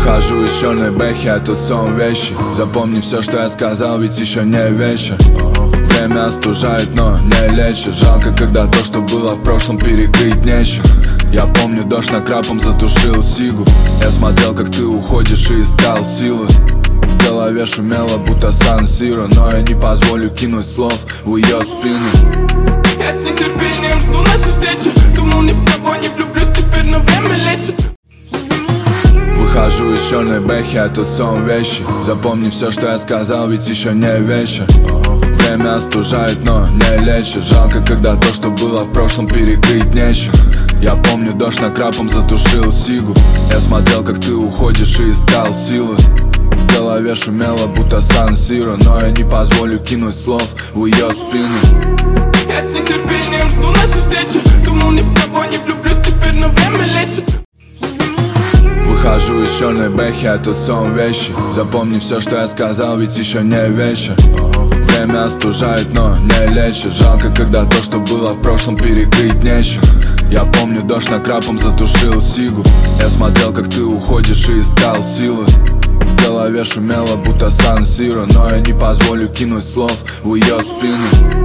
Выхожу из черной бэхи, это сон вещи. Запомни все, что я сказал, ведь еще не вечер. Время остужает, но не лечит. Жалко, когда то, что было в прошлом, перекрыть нечем. Я помню, дождь накрапом затушил сигу. Я смотрел, как ты уходишь, и искал силы. В голове шумело, будто Сан-Сиро, но я не позволю кинуть слов в ее спину. Я с нетерпением жду нашей встречи. Думал, ни в кого не влюблюсь, теперь, но время лечит. Выхожу из черной бэхи, это сон вещи. Запомни все, что я сказал, ведь еще не вечер. Время остужает, но не лечит. Жалко, когда то, что было в прошлом, перекрыть нечем. Я помню, дождь накрапом затушил сигу. Я смотрел, как ты уходишь, и искал силы. В голове шумело, будто Сан-Сиро, но я не позволю кинуть слов в ее спину. Я с нетерпением жду нашей встречи. Думал, ни в кого не влюблюсь, теперь, но время лечит. Выхожу из черной бэхи, это сон вещи. Запомни все, что я сказал, ведь еще не вечер. Время остужает, но не лечит. Жалко, когда то, что было в прошлом, перекрыть нечем. Я помню, дождь накрапом затушил сигу. Я смотрел, как ты уходишь, и искал силы. В голове шумело, будто Сан-Сиро, но я не позволю кинуть слов в ее спину.